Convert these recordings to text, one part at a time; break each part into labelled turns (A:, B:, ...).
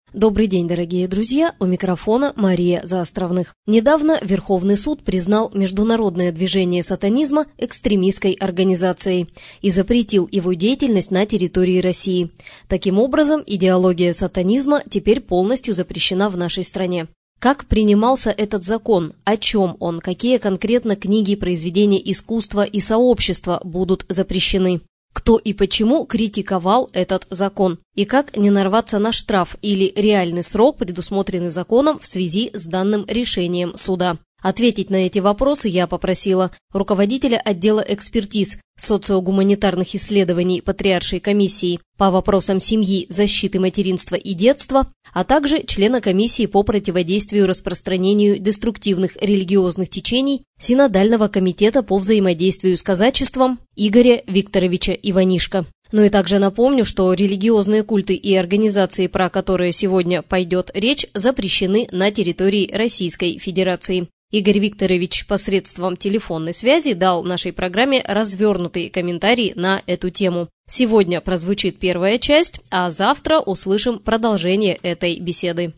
A: Добрый день, дорогие друзья, у микрофона Мария Заостровных. Недавно Верховный суд признал международное движение сатанизма экстремистской организацией и запретил его деятельность на территории России. Таким образом, идеология сатанизма теперь полностью запрещена в нашей стране. Как принимался этот закон, о чем он, какие конкретно книги, произведения искусства и сообщества будут запрещены? Кто и почему критиковал этот закон? И как не нарваться на штраф или реальный срок, предусмотренный законом в связи с данным решением суда? Ответить на эти вопросы я попросила руководителя отдела экспертиз социогуманитарных исследований Патриаршей комиссии по вопросам семьи, защиты материнства и детства, а также члена комиссии по противодействию распространению деструктивных религиозных течений Синодального комитета по взаимодействию с казачеством Игоря Викторовича Иванишко. Ну и также напомню, что религиозные культы и организации, про которые сегодня пойдет речь, запрещены на территории Российской Федерации. Игорь Викторович посредством телефонной связи дал нашей программе развернутый комментарий на эту тему. Сегодня прозвучит первая часть, а завтра услышим продолжение этой беседы.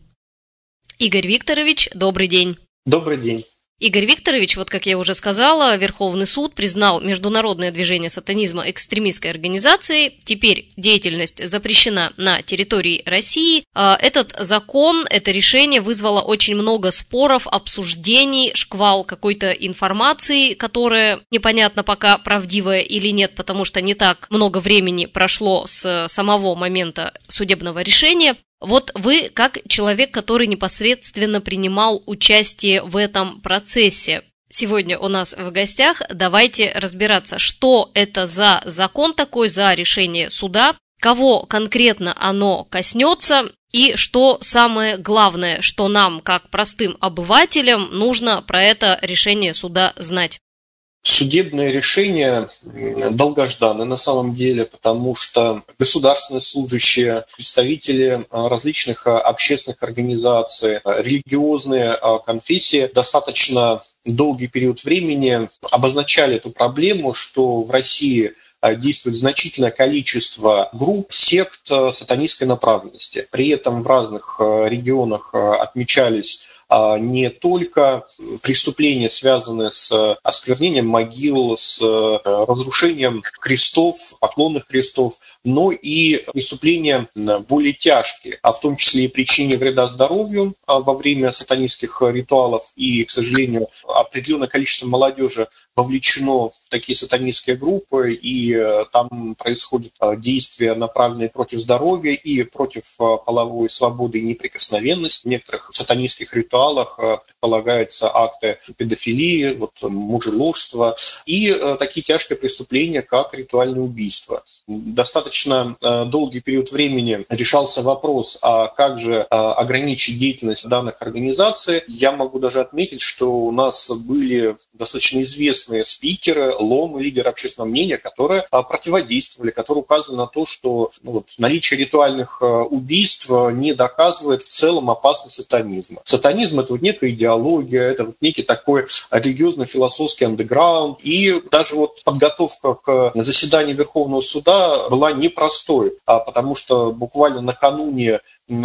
A: Игорь Викторович, добрый день.
B: Добрый день.
A: Игорь Викторович, вот как я уже сказала, Верховный суд признал международное движение сатанизма экстремистской организацией. Теперь деятельность запрещена на территории России. Этот закон, это решение вызвало очень много споров, обсуждений, шквал какой-то информации, которая непонятно пока правдивая или нет, потому что не так много времени прошло с самого момента судебного решения. Вот вы, как человек, который непосредственно принимал участие в этом процессе, сегодня у нас в гостях, давайте разбираться, что это за закон такой, за решение суда, кого конкретно оно коснется и что самое главное, что нам, как простым обывателям, нужно про это решение суда знать.
B: Судебное решение долгожданное на самом деле, потому что государственные служащие, представители различных общественных организаций, религиозные конфессии достаточно долгий период времени обозначали эту проблему, что в России действует значительное количество групп, сект сатанистской направленности. При этом в разных регионах отмечались не только преступления, связанные с осквернением могил, с разрушением крестов, поклонных крестов, но и преступления более тяжкие, в том числе и причинение вреда здоровью во время сатанистских ритуалов. И, к сожалению, определенное количество молодежи вовлечено в такие сатанистские группы, и там происходят действия, направленные против здоровья и против половой свободы и неприкосновенности. В некоторых сатанистских ритуалах предполагаются акты педофилии, мужеложства и такие тяжкие преступления, как ритуальное убийство. Достаточно долгий период времени решался вопрос, а как же ограничить деятельность данных организаций. Я могу даже отметить, что у нас были достаточно известные спикеры, ломы, лидеры общественного мнения, которые противодействовали, которые указывали на то, что наличие ритуальных убийств не доказывает в целом опасность сатанизма. Сатанизм – это некая идеология, это некий такой религиозно-философский андеграунд. И даже подготовка к заседанию Верховного суда была непростой, потому что буквально накануне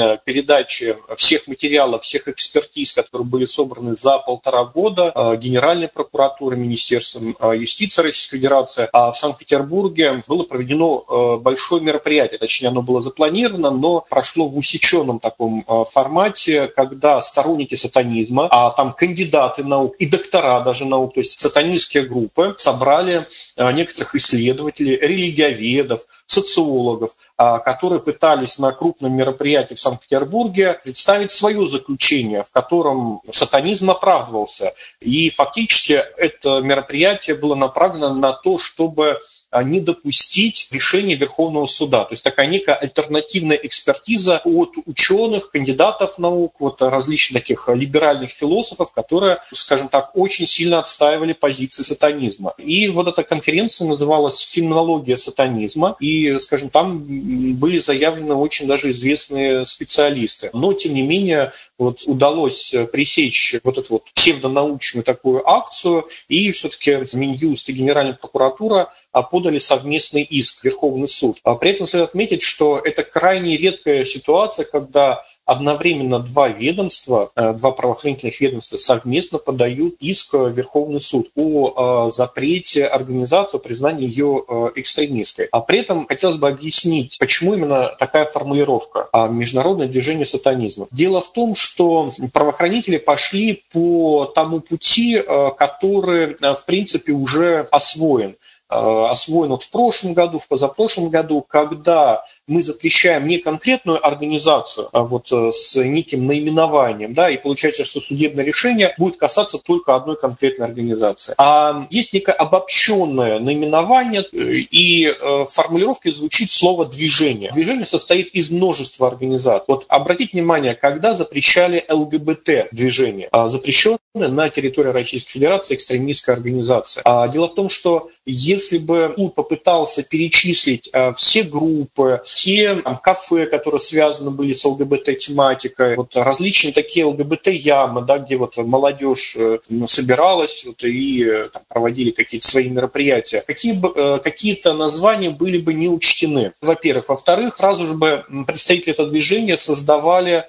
B: передачи всех материалов, всех экспертиз, которые были собраны за 1,5 года Генеральной прокуратурой, Министерством юстиции Российской Федерации, в Санкт-Петербурге было проведено большое мероприятие, точнее оно было запланировано, но прошло в усеченном таком формате, когда сторонники сатанизма, там кандидаты наук и доктора даже наук, то есть сатанистские группы, собрали некоторых исследователей, религиоведов, социологов, которые пытались на крупном мероприятии в Санкт-Петербурге представить свое заключение, в котором сатанизм оправдывался. И фактически это мероприятие было направлено на то, чтобы не допустить решения Верховного суда. То есть такая некая альтернативная экспертиза от ученых, кандидатов наук, различных таких либеральных философов, которые, скажем так, очень сильно отстаивали позиции сатанизма. И эта конференция называлась «Феноменология сатанизма», и, скажем, там были заявлены очень даже известные специалисты. Но, тем не менее, удалось пресечь эту псевдонаучную такую акцию, и все-таки Минюст и Генеральная прокуратура подали совместный иск в Верховный суд. При этом следует отметить, что это крайне редкая ситуация, когда одновременно два ведомства, два правоохранительных ведомства совместно подают иск в Верховный суд о запрете организации, о признании ее экстремистской. А при этом хотелось бы объяснить, почему именно такая формулировка «международное движение сатанизма». Дело в том, что правоохранители пошли по тому пути, который, в принципе, уже освоен вот в прошлом году, в позапрошлом году, когда мы запрещаем не конкретную организацию, а вот с неким наименованием, да, и получается, что судебное решение будет касаться только одной конкретной организации. А есть некое обобщенное наименование, и формулировкой звучит слово «движение». Движение состоит из множества организаций. Вот обратите внимание, когда запрещали ЛГБТ-движение, запрещенное на территории Российской Федерации экстремистская организация. Дело в том, что если бы суд попытался перечислить все группы, все кафе, которые связаны были с ЛГБТ-тематикой, вот различные такие ЛГБТ-ямы, да, где вот молодежь собиралась вот, и там, проводили какие-то свои мероприятия, какие-то названия были бы не учтены, во-первых. Во-вторых, сразу же бы представители этого движения создавали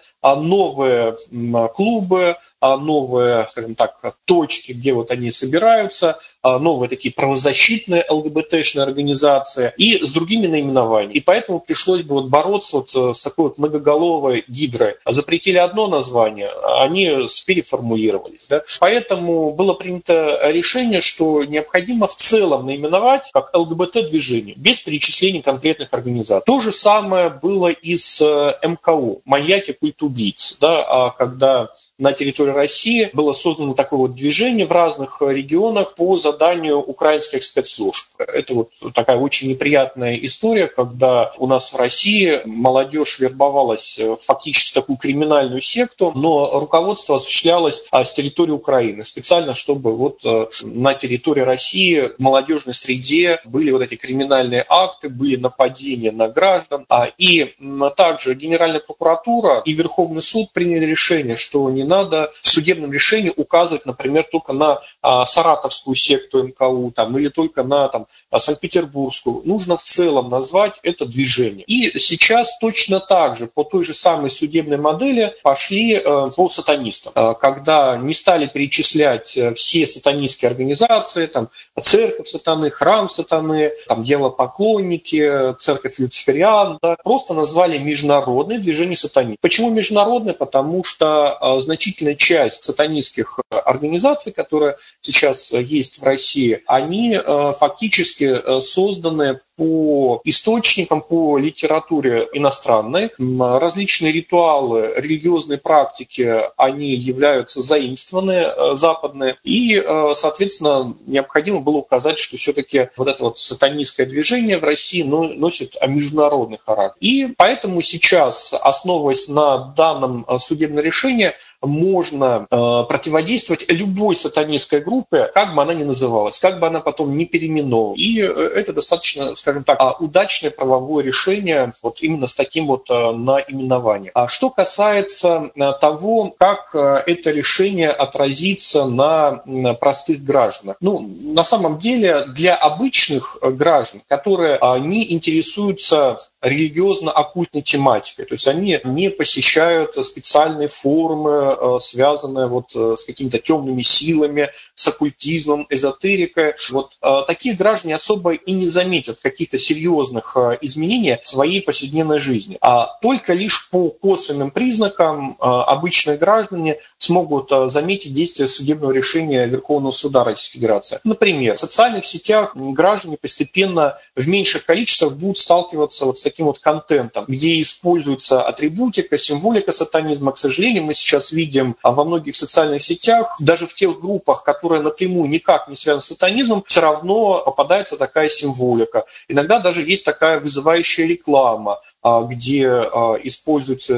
B: новые клубы, новые, скажем так, точки, где вот они собираются, новые такие правозащитные ЛГБТ-шные организации и с другими наименованиями. И поэтому пришлось бы вот бороться вот с такой вот многоголовой гидрой. Запретили одно название, они переформулировались. Да? Поэтому было принято решение, что необходимо в целом наименовать как ЛГБТ-движение, без перечисления конкретных организаций. То же самое было и с МКУ, маньяки, культ убийц, да, когда на территории России было создано такое вот движение в разных регионах по заданию украинских спецслужб. Это вот такая очень неприятная история, когда у нас в России молодежь вербовалась фактически в такую криминальную секту, но руководство осуществлялось с территории Украины специально, чтобы вот на территории России в молодежной среде были вот эти криминальные акты, были нападения на граждан. И также Генеральная прокуратура и Верховный суд приняли решение, что не надо в судебном решении указывать, например, только на саратовскую секту МКУ там, или только на там, Санкт-Петербургскую. Нужно в целом назвать это движение. И сейчас точно так же по той же самой судебной модели пошли по сатанистам, когда не стали перечислять все сатанистские организации, там, церковь сатаны, храм сатаны, там, идолопоклонники, церковь люцифериан, да, просто назвали международное движение сатанистов. Почему международное? Потому что значительная часть сатанистских организаций, которые сейчас есть в России, они фактически созданы по источникам, по литературе иностранной. Различные ритуалы, религиозные практики, они являются заимствованные, западные. И, соответственно, необходимо было указать, что все-таки вот это вот сатанистское движение в России носит международный характер. И поэтому сейчас, основываясь на данном судебном решении, можно противодействовать любой сатанистской группе, как бы она ни называлась, как бы она потом не переименовалась. И это достаточно, скажем так, удачное правовое решение вот именно с таким вот наименованием. А что касается того, как это решение отразится на простых гражданах. Ну, на самом деле, для обычных граждан, которые не интересуются религиозно-оккультной тематикой, то есть они не посещают специальные форумы, связанные вот с какими-то темными силами, с оккультизмом, эзотерикой. Вот такие граждане особо и не заметят каких-то серьезных изменений в своей повседневной жизни. А только лишь по косвенным признакам обычные граждане смогут заметить действие судебного решения Верховного суда Российской Федерации. Например, в социальных сетях граждане постепенно в меньших количествах будут сталкиваться вот с таким вот контентом, где используется атрибутика, символика сатанизма. К сожалению, мы сейчас видим во многих социальных сетях, даже в тех группах, которые напрямую никак не связаны с сатанизмом, все равно попадается такая символика. Иногда даже есть такая вызывающая реклама, где используются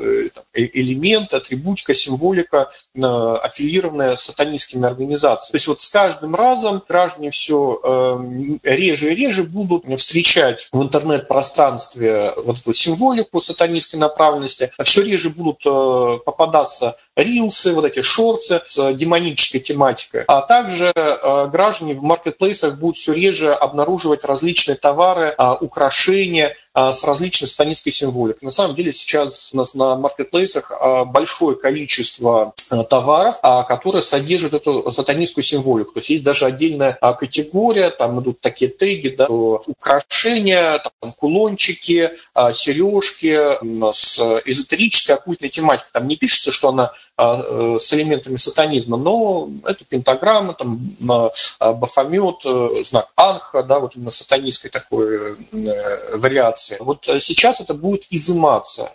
B: элементы, атрибутика, символика, аффилированная с сатанистскими организациями. То есть вот с каждым разом граждане все реже и реже будут встречать в интернет-пространстве вот эту символику сатанистской направленности, все реже будут попадаться рилсы, вот эти шорты с демонической тематикой. А также граждане в маркетплейсах будут все реже обнаруживать различные товары, украшения с различной сатанинской символикой. На самом деле сейчас у нас на маркетплейсах большое количество товаров, которые содержат эту сатанинскую символику. То есть есть даже отдельная категория, там идут такие теги, да, украшения, там, кулончики, сережки с эзотерической оккультной тематикой. Там не пишется, что она с элементами сатанизма, но это пентаграмма, там, бафомет, знак Анха, да, вот именно сатанинской такой вариации. Вот сейчас это будет изыматься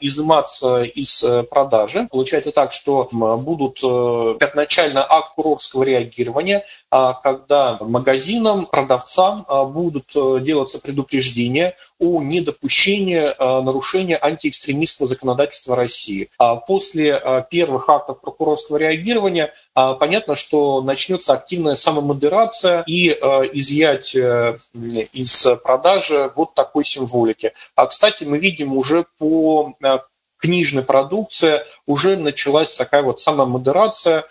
B: из продажи. Получается так, что будут первоначально акт курорского реагирования, когда магазинам, продавцам будут делаться предупреждения о недопущении нарушения антиэкстремистского законодательства России. После первых актов прокурорского реагирования понятно, что начнется активная самомодерация и изъятие из продажи вот такой символики. Кстати, мы видим уже по книжной продукции уже началась такая вот самомодерация,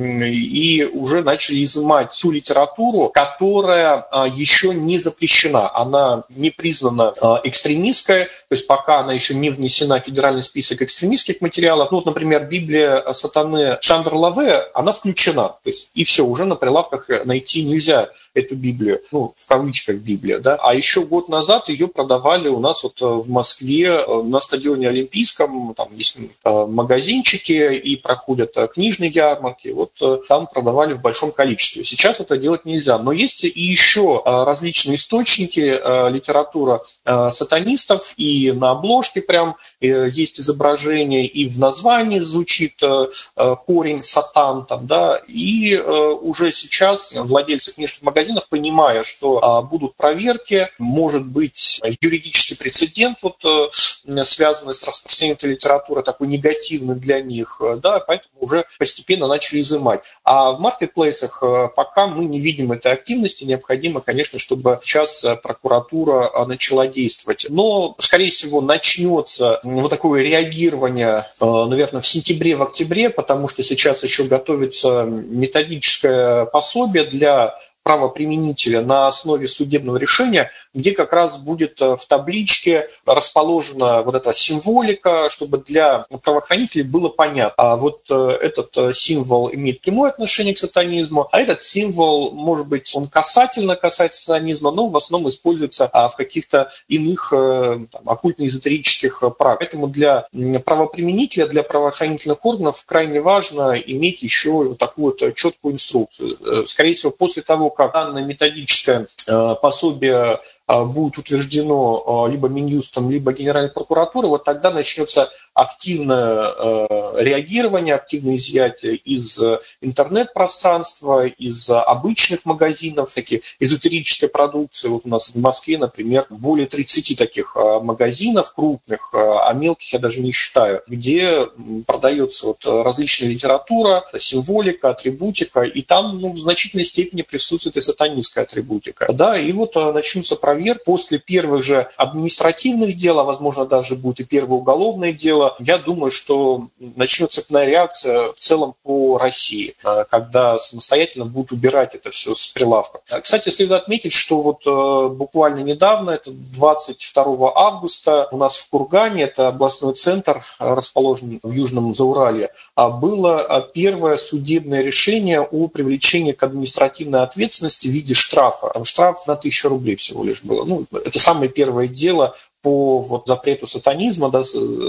B: и уже начали изымать ту литературу, которая еще не запрещена. Она не признана экстремистской, то есть пока она еще не внесена в федеральный список экстремистских материалов. Ну, вот, например, Библия сатаны Шандер Лаве, она включена. То есть, и все, уже на прилавках найти нельзя эту Библию, ну, в кавычках Библия, да. А еще год назад ее продавали у нас вот в Москве на стадионе Олимпийском, там есть магазинчики и проходят книжные ярмарки, вот там продавали в большом количестве. Сейчас это делать нельзя, но есть и еще различные источники, литература сатанистов, и на обложке прям есть изображение, и в названии звучит корень сатан, там, да, и уже сейчас владельцы книжных магазинов, понимая, что будут проверки, может быть юридический прецедент, вот, связанный с распространением этой литературы, такой негативный для них, да, поэтому уже постепенно начали изымать. А в маркетплейсах пока мы не видим этой активности, необходимо, конечно, чтобы сейчас прокуратура начала действовать. Но, скорее всего, начнется вот такое реагирование, наверное, в сентябре, в октябре, потому что сейчас еще готовится методическое пособие для правоприменителя на основе судебного решения, где как раз будет в табличке расположена вот эта символика, чтобы для правоохранителей было понятно. А вот этот символ имеет прямое отношение к сатанизму, а этот символ, может быть, он касается сатанизма, но в основном используется в каких-то иных оккультно-эзотерических практиках. Поэтому для правоприменителя, для правоохранительных органов крайне важно иметь еще вот такую вот четкую инструкцию. Скорее всего, после того, как данное методическое пособие будет утверждено либо Минюстом, либо Генеральной прокуратурой, вот тогда начнется активное реагирование, активное изъятие из интернет-пространства, из обычных магазинов, такие эзотерической продукции. Вот у нас в Москве, например, более 30 таких магазинов крупных, а мелких я даже не считаю, где продается вот различная литература, символика, атрибутика, и там в значительной степени присутствует и сатанинская атрибутика. Да, и вот начнутся проверки. После первых же административных дел, а возможно даже будет и первое уголовное дело, я думаю, что начнется цепная реакция в целом по России, когда самостоятельно будут убирать это все с прилавка. Кстати, следует отметить, что вот буквально недавно, это 22 августа, у нас в Кургане, это областной центр, расположен в Южном Зауралье, было первое судебное решение о привлечении к административной ответственности в виде штрафа. Там штраф на 1000 рублей всего лишь было. Ну, это самое первое дело по вот запрету сатанизма, да,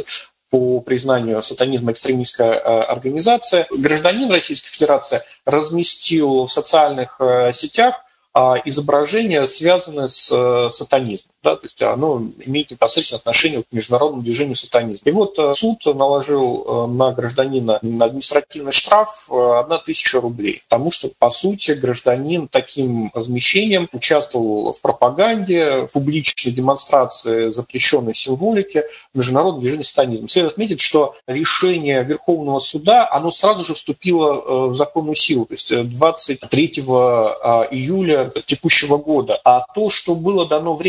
B: по признанию сатанизма экстремистской организации. Гражданин Российской Федерации разместил в социальных сетях изображение, связанное с сатанизмом. Да, то есть оно имеет непосредственное отношение к международному движению сатанизма. И вот суд наложил на гражданина административный штраф 1000 рублей, потому что, по сути, гражданин таким размещением участвовал в пропаганде, в публичной демонстрации запрещенной символики международного движения сатанизма. Следует отметить, что решение Верховного суда, оно сразу же вступило в законную силу, то есть 23 июля текущего года. А то, что было дано время на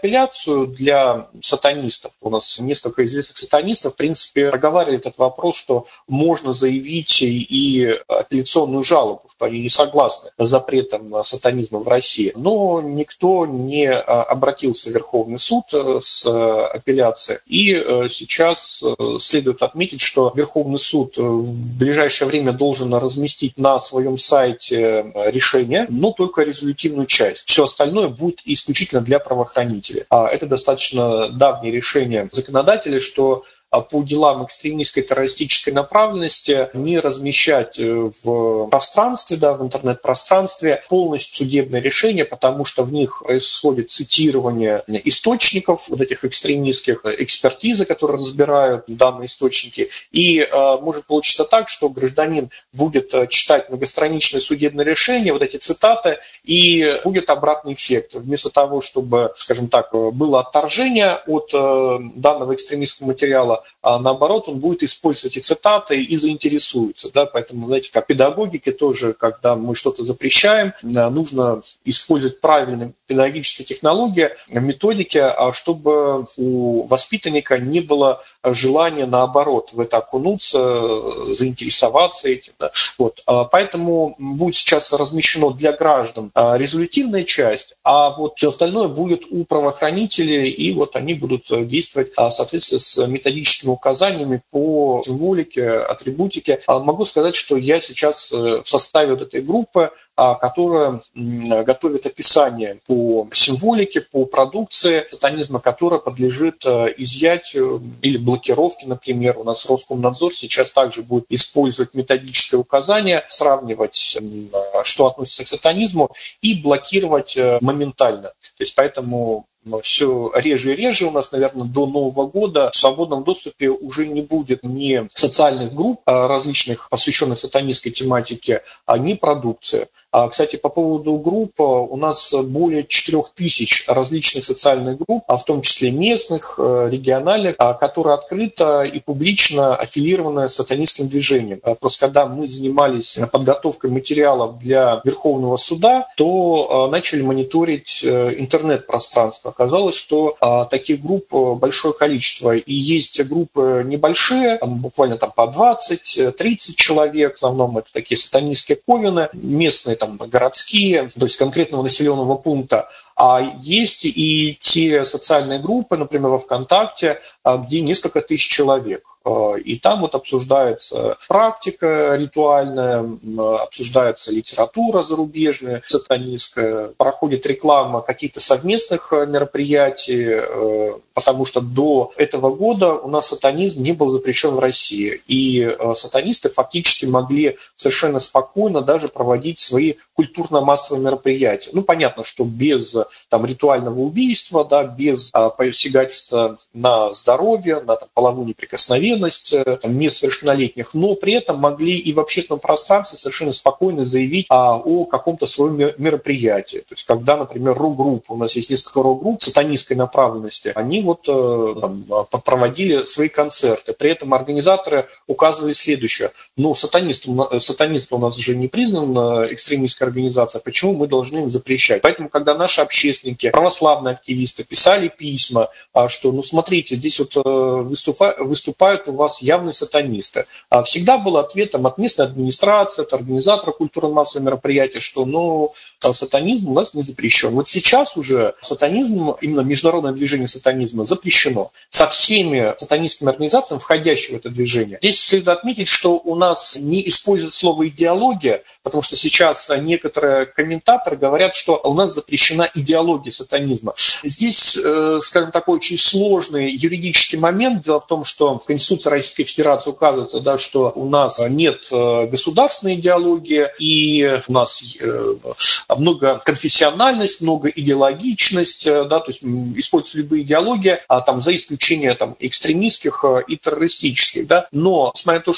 B: апелляцию для сатанистов. У нас несколько известных сатанистов, в принципе, проговаривали этот вопрос, что можно заявить и апелляционную жалобу, что они не согласны с запретом сатанизма в России. Но никто не обратился в Верховный суд с апелляцией. И сейчас следует отметить, что Верховный суд в ближайшее время должен разместить на своем сайте решение, но только резолютивную часть. Все остальное будет исключительно для правоохранителей. Это достаточно давнее решение законодателей, что по делам экстремистской террористической направленности не размещать в пространстве, в интернет-пространстве полностью судебное решение, потому что в них происходит цитирование источников вот этих экстремистских, экспертизы, которые разбирают данные источники. И может получиться так, что гражданин будет читать многостраничное судебное решение, вот эти цитаты, и будет обратный эффект. Вместо того, чтобы, скажем так, было отторжение от данного экстремистского материала, а наоборот, он будет использовать эти цитаты и заинтересуется. Поэтому, знаете, как педагогике тоже, когда мы что-то запрещаем, нужно использовать правильные педагогические технологии, методики, чтобы у воспитанника не было желания, наоборот, в это окунуться, заинтересоваться этим. Поэтому будет сейчас размещено для граждан резолютивная часть, а вот все остальное будет у правоохранителей, и вот они будут действовать в соответствии с методическими указаниями по символике, атрибутике. Могу сказать, что я сейчас в составе вот этой группы, которая готовит описание по символике, по продукции сатанизма, которая подлежит изъятию или блокировке, например. У нас Роскомнадзор сейчас также будет использовать методическое указание, сравнивать, что относится к сатанизму, и блокировать моментально. То есть поэтому все реже и реже у нас, наверное, до Нового года в свободном доступе уже не будет ни социальных групп различных, посвященных сатанистской тематике, ни продукции. Кстати, по поводу групп, у нас более 4000 различных социальных групп, в том числе местных, региональных, которые открыто и публично аффилированы с сатанистским движением. Просто когда мы занимались подготовкой материалов для Верховного суда, то начали мониторить интернет-пространство. Оказалось, что таких групп большое количество. И есть группы небольшие, буквально по 20-30 человек, в основном это такие сатанистские ковины, местные городские, то есть конкретного населенного пункта. А есть и те социальные группы, например, во ВКонтакте, где несколько тысяч человек. И там обсуждается практика ритуальная, обсуждается литература зарубежная, сатанистская, проходит реклама каких-то совместных мероприятий, потому что до этого года у нас сатанизм не был запрещен в России. И сатанисты фактически могли совершенно спокойно даже проводить свои культурно-массовые мероприятия. Понятно, что без ритуального убийства, без посягательства на здоровье, на половую неприкосновенность несовершеннолетних, но при этом могли и в общественном пространстве совершенно спокойно заявить о каком-то своем мероприятии. То есть, когда, например, рок-группа, у нас есть несколько рок-групп сатанистской направленности, они проводили свои концерты. При этом организаторы указывали следующее. Сатанизм у нас же не признан экстремистской организацией, почему мы должны им запрещать? Поэтому, когда наши общественники, православные активисты писали письма, что, смотрите, здесь выступают у вас явные сатанисты. Всегда был ответом от местной администрации, от организатора культурно-массового мероприятия, что сатанизм у нас не запрещен. Вот сейчас уже сатанизм, именно международное движение сатанизма запрещено со всеми сатанистскими организациями, входящими в это движение. Здесь следует отметить, что у нас не используют слово «идеология», потому что сейчас некоторые комментаторы говорят, что у нас запрещена идеология сатанизма. Здесь, скажем, такой очень сложный юридический момент. Дело в том, что в Конституции Российской Федерации указывается, что у нас нет государственной идеологии, и у нас многоконфессиональность, многоидеологичность, то есть используются любые идеологии, за исключением экстремистских и террористических. Но, несмотря на то, что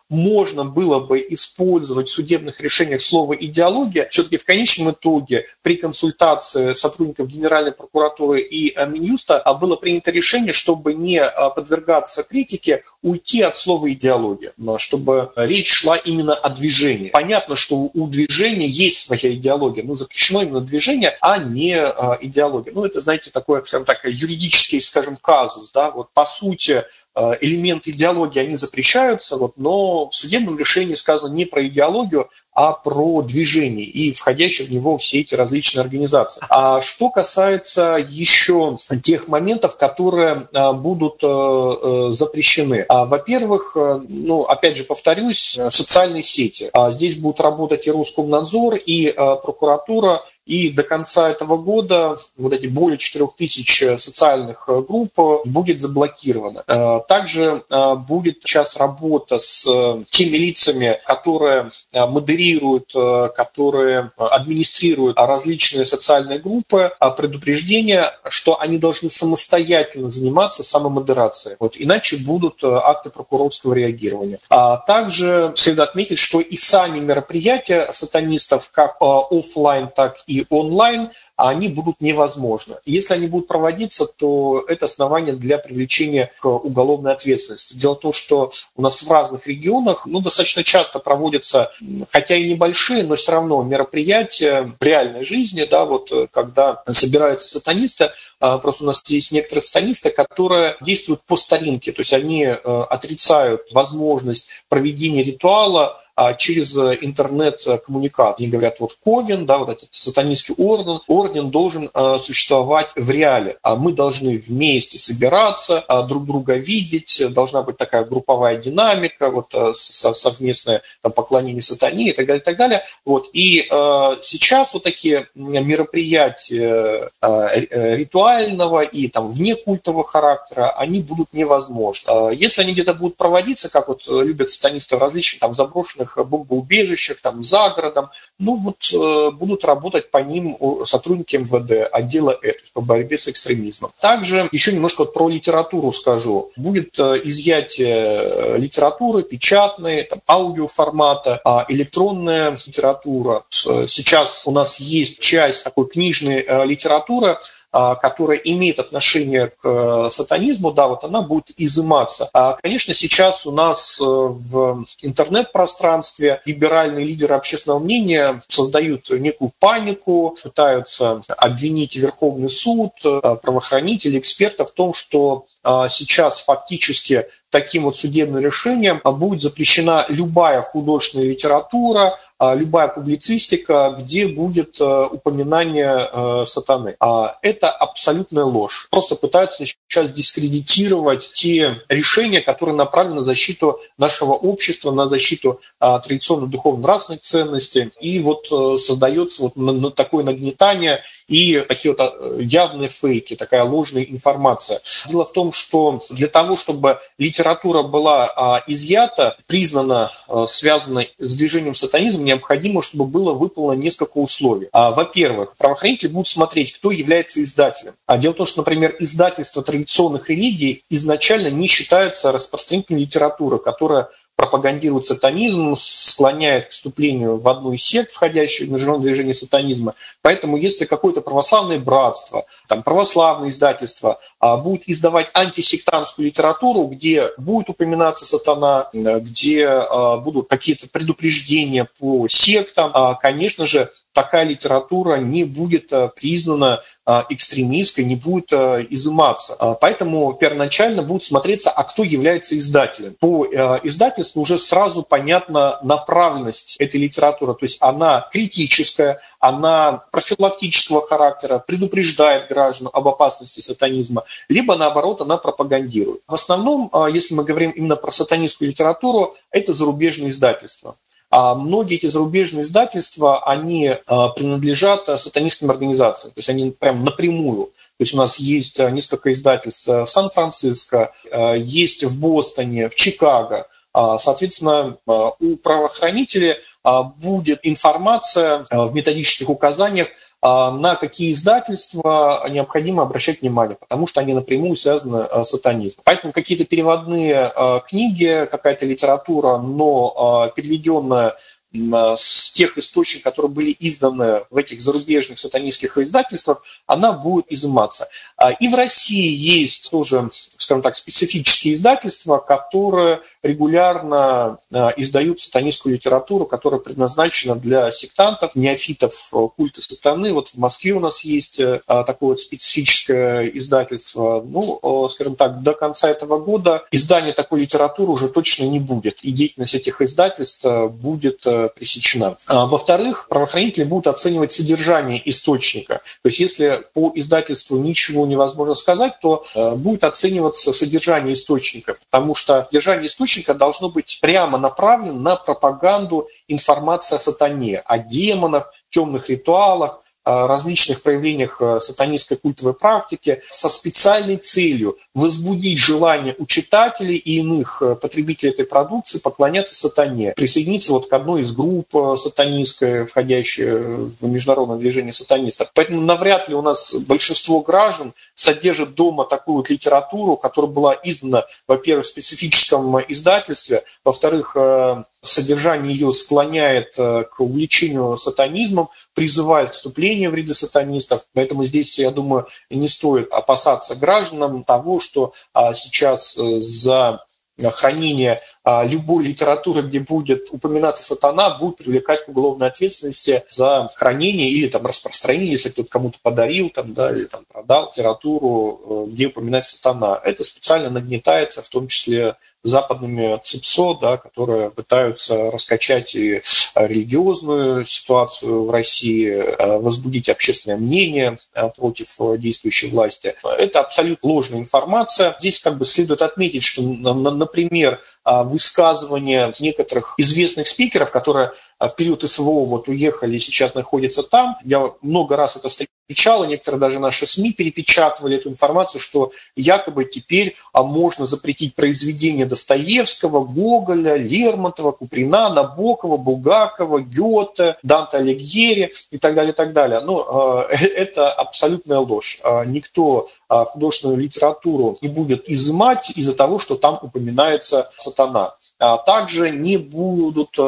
B: можно было бы использовать в судебных решениях слово «идеология», все-таки в конечном итоге при консультации сотрудников Генеральной прокуратуры и Минюста было принято решение, чтобы не подвергаться критике, уйти от слова «идеология», чтобы речь шла именно о движении. Понятно, что у движения есть своя идеология, но запрещено именно движение, а не идеология. Это, знаете, такой, скажем так, юридический, скажем, казус. Да? По сути, элементы идеологии, они запрещаются, но в судебном решении сказано не про идеологию, а про движение и входящие в него все эти различные организации. А что касается еще тех моментов, которые будут запрещены. Во-первых, опять же повторюсь, социальные сети. Здесь будут работать и Роскомнадзор, и прокуратура. И до конца этого года эти более 4000 социальных групп будет заблокировано. Также будет сейчас работа с теми лицами, которые модерируют, которые администрируют различные социальные группы, предупреждение, что они должны самостоятельно заниматься самомодерацией. Иначе будут акты прокурорского реагирования. Также следует отметить, что и сами мероприятия сатанистов, как офлайн, так и онлайн, они будут невозможны. Если они будут проводиться, то это основание для привлечения к уголовной ответственности. Дело в том, что у нас в разных регионах достаточно часто проводятся, хотя и небольшие, но все равно мероприятия в реальной жизни, когда собираются сатанисты. Просто у нас есть некоторые сатанисты, которые действуют по старинке, то есть они отрицают возможность проведения ритуала через интернет-коммуникацию. Они говорят, Ковен, этот сатанистский орден должен существовать в реале. Мы должны вместе собираться, друг друга видеть, должна быть такая групповая динамика, совместное поклонение сатане и так далее, и так далее. И сейчас такие мероприятия ритуального и вне культового характера, они будут невозможны. Если они где-то будут проводиться, как любят сатанисты в различных заброшенных бомбоубежищах, за городом, будут работать по ним сотрудники МВД, отдела по борьбе с экстремизмом. Также еще немножко про литературу скажу. Будет изъятие литературы, печатной, аудиоформата, электронная литература. Сейчас у нас есть часть такой книжной литературы, которая имеет отношение к сатанизму, она будет изыматься. Конечно, сейчас у нас в интернет-пространстве либеральные лидеры общественного мнения создают некую панику, пытаются обвинить Верховный суд, правоохранителей, экспертов в том, что сейчас фактически таким судебным решением будет запрещена любая художественная литература, любая публицистика, где будет упоминание сатаны. Это абсолютная ложь. Просто пытаются сейчас дискредитировать те решения, которые направлены на защиту нашего общества, на защиту традиционных духовно-нравственных ценностей. И создается такое нагнетание и такие явные фейки, такая ложная информация. Дело в том, что для того, чтобы литература была изъята, признана, связана с движением сатанизма, необходимо, чтобы было выполнено несколько условий. Во-первых, правоохранители будут смотреть, кто является издателем. Дело в том, что, например, издательство традиционных религий изначально не считается распространителем литературы, которая пропагандирует сатанизм, склоняет к вступлению в одну из сект, входящую в международное движение сатанизма. Поэтому если какое-то православное братство, православное издательство будет издавать антисектантскую литературу, где будет упоминаться сатана, где будут какие-то предупреждения по сектам, конечно же, такая литература не будет признана экстремистской, не будет изыматься. Поэтому первоначально будет смотреться, кто является издателем. По издательству уже сразу понятна направленность этой литературы. То есть она критическая, она профилактического характера, предупреждает граждан об опасности сатанизма, либо наоборот она пропагандирует. В основном, если мы говорим именно про сатанистскую литературу, это зарубежные издательства. Многие эти зарубежные издательства, они принадлежат сатанистским организациям, то есть они прям напрямую. То есть у нас есть несколько издательств в Сан-Франциско, есть в Бостоне, в Чикаго. Соответственно, у правоохранителей будет информация в методических указаниях на какие издательства необходимо обращать внимание, потому что они напрямую связаны с сатанизмом. Поэтому какие-то переводные книги, какая-то литература, но переведенная с тех источников, которые были изданы в этих зарубежных сатанистских издательствах, она будет изыматься. И в России есть тоже, скажем так, специфические издательства, которые регулярно издают сатанистскую литературу, которая предназначена для сектантов, неофитов культа сатаны. Вот в Москве у нас есть такое вот специфическое издательство. Ну, скажем так, до конца этого года издания такой литературы уже точно не будет, и деятельность этих издательств будет пресечена. Во-вторых, правоохранители будут оценивать содержание источника. То есть если по издательству ничего невозможно сказать, то будет оцениваться содержание источника, потому что содержание источника должно быть прямо направлено на пропаганду информации о сатане, о демонах, темных ритуалах, различных проявлениях сатанистской культовой практики со специальной целью возбудить желание у читателей и иных потребителей этой продукции поклоняться сатане, присоединиться вот к одной из групп сатанистской, входящей в международное движение сатанистов. Поэтому навряд ли у нас большинство граждан содержит дома такую вот литературу, которая была издана, во-первых, в специфическом издательстве, во-вторых, содержание ее склоняет к увлечению сатанизмом, призывает к вступлению в ряды сатанистов. Поэтому здесь, я думаю, не стоит опасаться гражданам того, что сейчас за хранение любой литературы, где будет упоминаться сатана, будет привлекать к уголовной ответственности за хранение или там распространение, если кто-то кому-то подарил там, да, или там продал литературу, где упоминается сатана. Это специально нагнетается, в том числе западными ЦИПСО, да, которые пытаются раскачать и религиозную ситуацию в России, возбудить общественное мнение против действующей власти. Это абсолютно ложная информация. Здесь как бы следует отметить, что, например, высказывания некоторых известных спикеров, которые в период СВО вот уехали и сейчас находятся там. Я много раз это встречал, и некоторые даже наши СМИ перепечатывали эту информацию, что якобы теперь можно запретить произведения Достоевского, Гоголя, Лермонтова, Куприна, Набокова, Булгакова, Гёте, Данте Алигьери и так далее, и так далее. Но это абсолютная ложь. Никто художественную литературу не будет изымать из-за того, что там упоминается сатана. Также не будут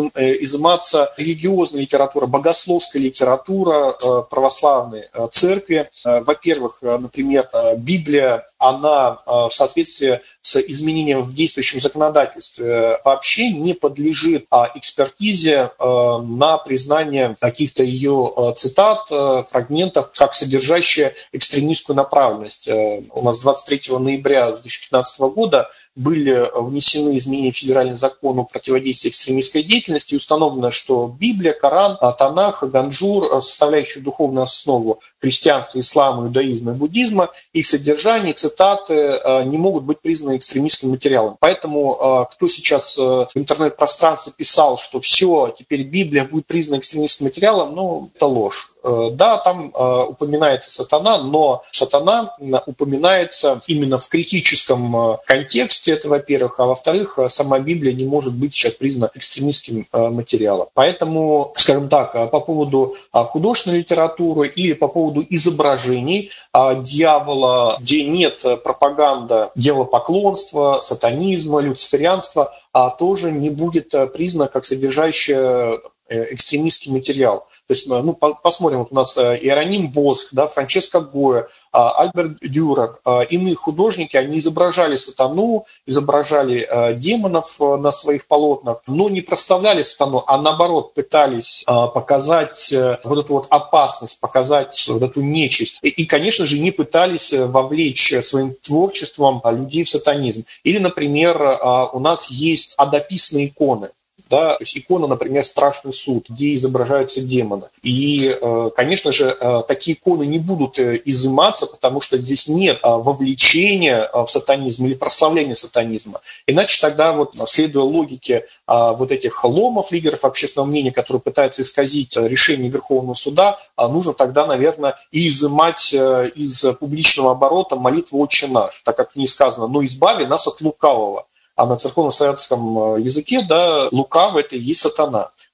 B: изыматься религиозная литература, богословская литература православной церкви. Во-первых, например, Библия, она в соответствии с изменением в действующем законодательстве вообще не подлежит экспертизе на признание каких-то ее цитат, фрагментов, как содержащие экстремистскую направленность. У нас 23 ноября 2015 года были внесены изменения в федеральный закон о противодействии экстремистской деятельности и установлено, что Библия, Коран, Танах, Ганджур, составляющие духовную основу христианства, ислама, иудаизма и буддизма, их содержание, цитаты не могут быть признаны экстремистским материалом. Поэтому кто сейчас в интернет-пространстве писал, что все, теперь Библия будет признана экстремистским материалом, ну, это ложь. Да, там упоминается сатана, но сатана упоминается именно в критическом контексте, это во-первых, а во-вторых, сама Библия не может быть сейчас признана экстремистским материалом. Поэтому, скажем так, по поводу художественной литературы или по поводу изображений дьявола, где нет пропаганды дьяволопоклонства, сатанизма, люциферианства, тоже не будет признано как содержащее экстремистский материал. То есть, ну, посмотрим, вот у нас Иероним Босх, да, Франческо Гойя, Альберт Дюрер, иные художники, они изображали сатану, изображали демонов на своих полотнах, но не прославляли сатану, а наоборот пытались показать вот эту вот опасность, показать вот эту нечисть. И, конечно же, не пытались вовлечь своим творчеством людей в сатанизм. Или, например, у нас есть одописные иконы. Да, то есть икона, например, «Страшный суд», где изображаются демоны. И, конечно же, такие иконы не будут изыматься, потому что здесь нет вовлечения в сатанизм или прославления сатанизма. Иначе тогда, вот, следуя логике вот этих ломов, лидеров общественного мнения, которые пытаются исказить решение Верховного суда, нужно тогда, наверное, и изымать из публичного оборота молитву «Отче наш», так как в ней сказано «Но избави нас от лукавого». А на церковно-славянском языке, да, лукавый – это и есть сатана.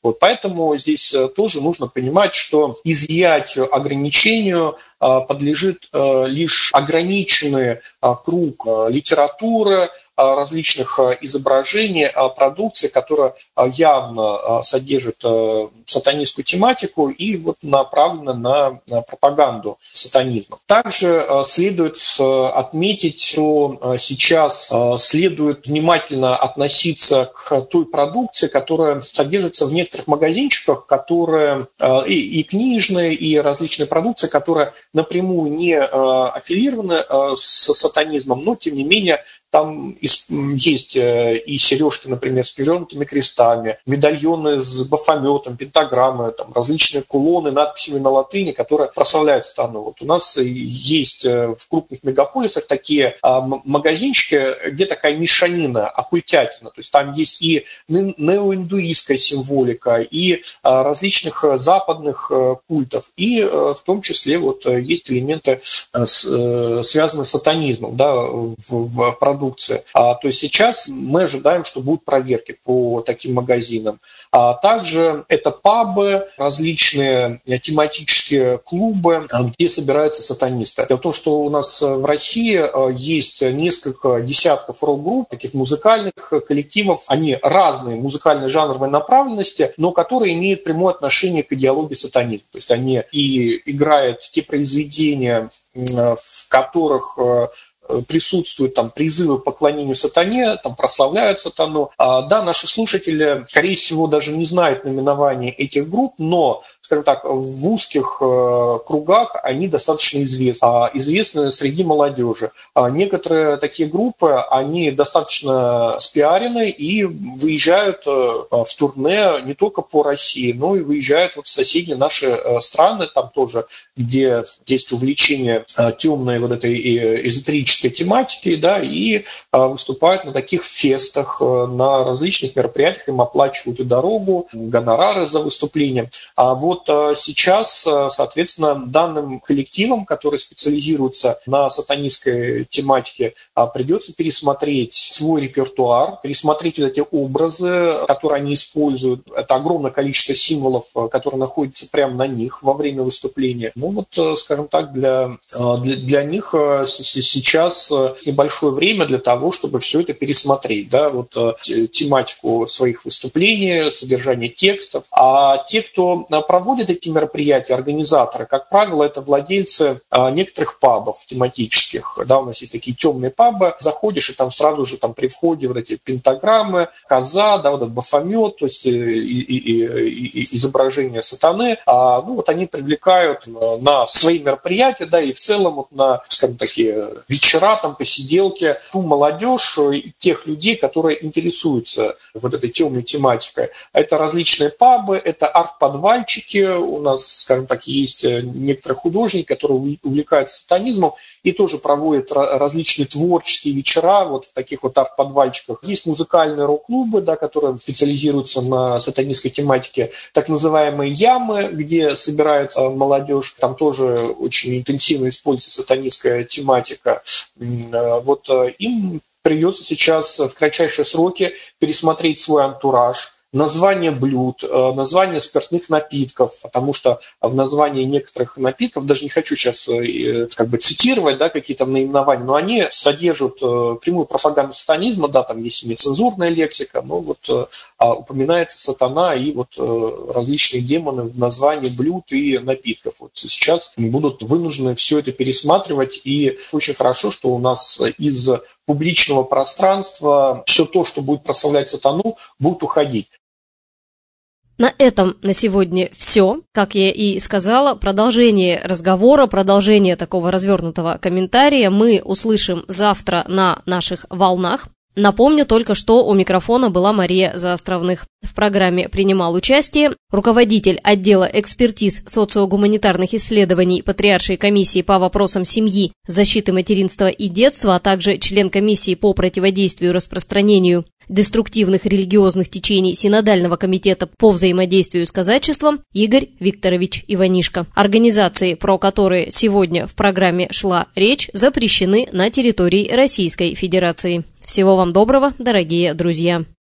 B: Вот, поэтому здесь тоже нужно понимать, что изъятию, ограничению подлежит лишь ограниченный круг литературы, различных изображений, продукции, которая явно содержит сатанистскую тематику и вот направлена на пропаганду сатанизма. Также следует отметить, что сейчас следует внимательно относиться к той продукции, которая содержится в некоторых магазинчиках, которые и книжные, и различные продукции, которые напрямую не аффилированы с сатанизмом, но тем не менее там есть и сережки, например, с перевернутыми крестами, медальоны с бафометом, пентаграммы, там, различные кулоны, надписями на латыни, которые прославляют страну. Вот у нас есть в крупных мегаполисах такие магазинчики, где такая мешанина, оккультятина. То есть там есть и неоиндуистская символика, и различных западных культов, и в том числе вот есть элементы, связанные с сатанизмом, да, в продукции. То есть сейчас мы ожидаем, что будут проверки по таким магазинам. Также это пабы, различные тематические клубы, где собираются сатанисты. Дело в том, что у нас в России есть несколько десятков рок-групп, таких музыкальных коллективов. Они разные музыкальные жанровые направленности, но которые имеют прямое отношение к идеологии сатанизма. То есть они и играют те произведения, в которых присутствуют там призывы к поклонению сатане, там прославляют сатану. Да, наши слушатели, скорее всего, даже не знают наименования этих групп, но, скажем так, в узких кругах они достаточно известны среди молодежи. Некоторые такие группы, они достаточно спиарены и выезжают в турне не только по России, но и выезжают вот в соседние наши страны, там тоже, где есть увлечение темной вот этой эзотерической тематики, да, и выступают на таких фестах, на различных мероприятиях, им оплачивают и дорогу, гонорары за выступление. А вот сейчас, соответственно, данным коллективам, которые специализируются на сатанистской тематике, придется пересмотреть свой репертуар, пересмотреть вот эти образы, которые они используют. Это огромное количество символов, которые находятся прямо на них во время выступления. Ну вот, скажем так, для них сейчас небольшое время для того, чтобы все это пересмотреть, да, вот тематику своих выступлений, содержание текстов. А те, кто проводит эти мероприятия, организаторы, как правило, это владельцы некоторых пабов тематических. Да, у нас есть такие темные пабы, заходишь, и там сразу же там при входе вот эти пентаграммы, коза, да, вот этот бафомет, то есть и изображение сатаны. Ну вот они привлекают на свои мероприятия, да, и в целом вот на, скажем, такие вечера, там, посиделки, ту молодежь, тех людей, которые интересуются вот этой темной тематикой. Это различные пабы, это арт-подвальчики, у нас, скажем так, есть некоторые художники, которые увлекаются сатанизмом и тоже проводят различные творческие вечера вот в таких вот арт-подвальчиках. Есть музыкальные рок-клубы, да, которые специализируются на сатанистской тематике, так называемые ямы, где собирается молодежь, там тоже очень интенсивно используется сатанистская тематика. Вот им придется сейчас в кратчайшие сроки пересмотреть свой антураж, название блюд, название спиртных напитков, потому что в названии некоторых напитков, даже не хочу сейчас как бы цитировать, да, какие-то наименования, но они содержат прямую пропаганду сатанизма, да, там есть нецензурная лексика, но вот упоминается сатана и вот различные демоны в названии блюд и напитков. Вот сейчас будут вынуждены все это пересматривать, и очень хорошо, что у нас из публичного пространства все то, что будет прославлять сатану, будет уходить.
A: На этом на сегодня все. Как я и сказала, продолжение разговора, продолжение такого развернутого комментария мы услышим завтра на наших волнах. Напомню только, что у микрофона была Мария Заостровных. В программе принимал участие руководитель отдела экспертиз социогуманитарных исследований Патриаршей комиссии по вопросам семьи, защиты материнства и детства, а также член комиссии по противодействию распространению деструктивных религиозных течений Синодального комитета по взаимодействию с казачеством Игорь Викторович Иванишко. Организации, про которые сегодня в программе шла речь, запрещены на территории Российской Федерации. Всего вам доброго, дорогие друзья!